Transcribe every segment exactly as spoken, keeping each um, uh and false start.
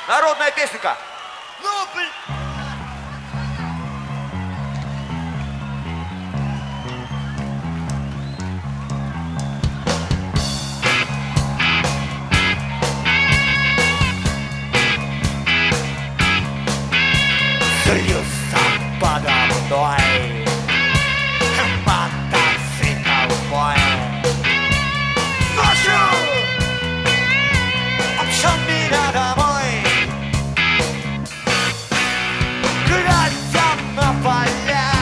Народная песенка. Ну, блин. Слился подо мной мотоцикл мой. Ночью обшел меня домой, глядя на поля,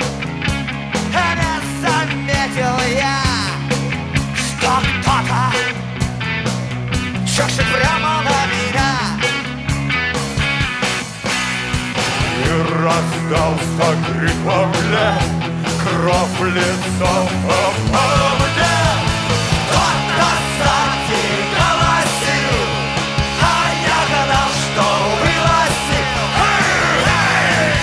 не заметил я, что кто-то чешет прямо на меня. И раздался крик во мне, кровь лицом попала мне. Кто-то сзади голосил, а я гадал, что вылазил. Эй!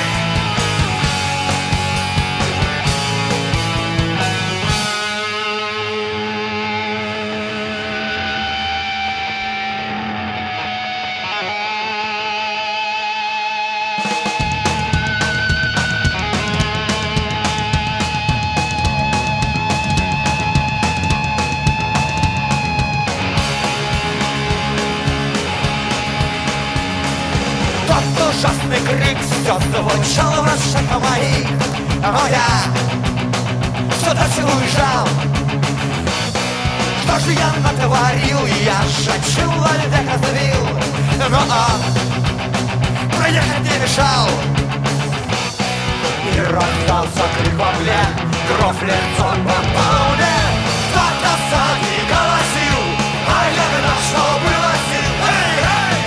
Тот ужасный крик все звучал в ушах моих, но я все дальше уезжал. Что же я натворил? Я же человек разбил, но он проехать не мешал. И раздался крик во мне, кровь лицом попал мне. Кто-то сзади голосил, а я гадал, что вылазил. Эй, эй!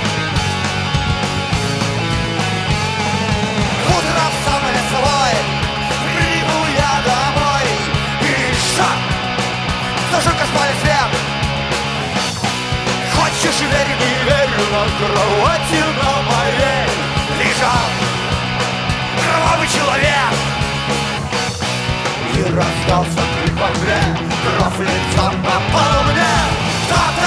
Утром сам свой приду я домой, и шаг, зажег спали свет. Хочешь верь, не верь, на кровати на моей лежал кровавый человек. И раздался крик во мне, кровь лицом попал мне. Кто-то